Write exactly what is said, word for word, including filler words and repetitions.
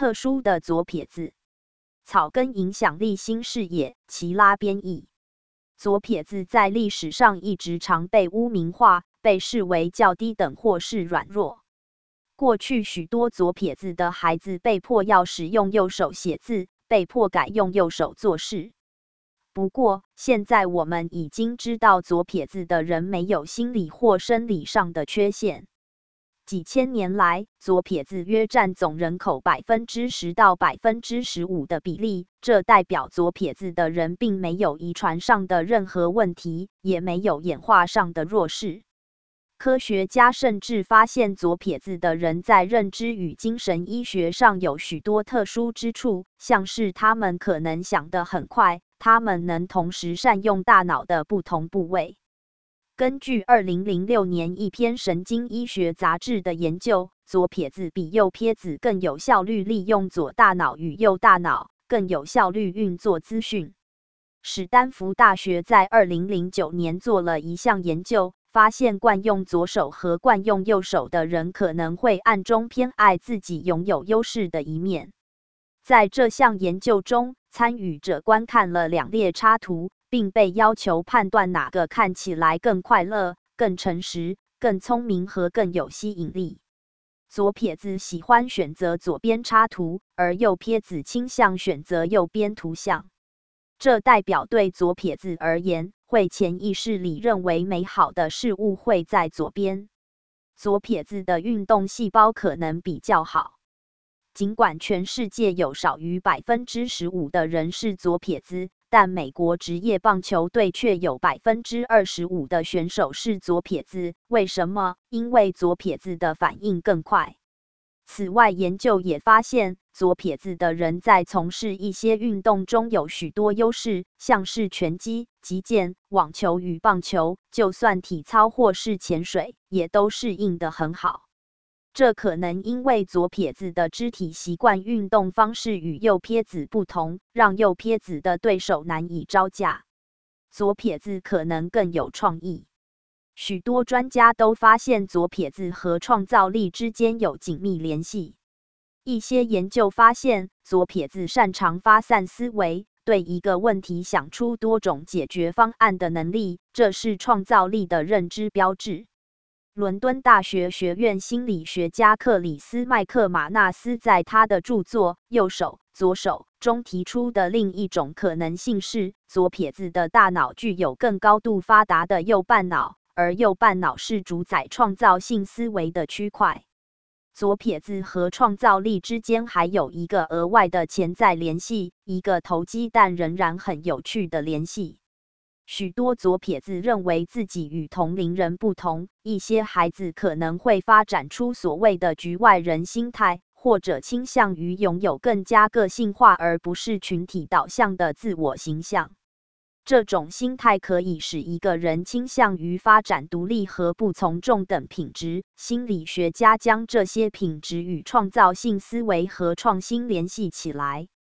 特殊的左撇子。草根影响力新视野，齐拉编译。左撇子在历史上一直常被污名化，被视为较低等或是软弱。过去许多左撇子的孩子被迫要使用右手写字，被迫改用右手做事。不过，现在我们已经知道左撇子的人没有心理或生理上的缺陷。几千年来，左撇子约占总人口百分之十到百分之十五的比例，这代表左撇子的人并没有遗传上的任何问题，也没有演化上的弱势。科学家甚至发现，左撇子的人在认知与精神医学上有许多特殊之处，像是他们可能想得很快，他们能同时善用大脑的不同部位。根据二零零六年一篇神经医学杂志的研究，左撇子比右撇子更有效率利用左大脑与右大脑，更有效率运作资讯。史丹福大学在二零零九年做了一项研究，发现惯用左手和惯用右手的人可能会暗中偏爱自己拥有优势的一面。在这项研究中，参与者观看了两列插图，并被要求判断哪个看起来更快乐、更诚实、更聪明和更有吸引力。左撇子喜欢选择左边插图，而右撇子倾向选择右边图像。这代表对左撇子而言，会潜意识里认为美好的事物会在左边。左撇子的运动细胞可能比较好。尽管全世界有少于百分之十五的人是左撇子，但美国职业棒球队却有百分之二十五的选手是左撇子。为什么？因为左撇子的反应更快。此外，研究也发现，左撇子的人在从事一些运动中有许多优势，像是拳击、击剑、网球与棒球，就算体操或是潜水，也都适应得很好。这可能因为左撇子的肢体习惯运动方式与右撇子不同，让右撇子的对手难以招架。左撇子可能更有创意。许多专家都发现左撇子和创造力之间有紧密联系。一些研究发现，左撇子擅长发散思维，对一个问题想出多种解决方案的能力，这是创造力的认知标志。伦敦大学学院心理学家克里斯·麦克马纳斯在他的著作《右手、左手》中提出的另一种可能性是，左撇子的大脑具有更高度发达的右半脑，而右半脑是主宰创造性思维的区块。左撇子和创造力之间还有一个额外的潜在联系，一个投机但仍然很有趣的联系。许多左撇子认为自己与同龄人不同，一些孩子可能会发展出所谓的局外人心态，或者倾向于拥有更加个性化而不是群体导向的自我形象。这种心态可以使一个人倾向于发展独立和不从众等品质。心理学家将这些品质与创造性思维和创新联系起来。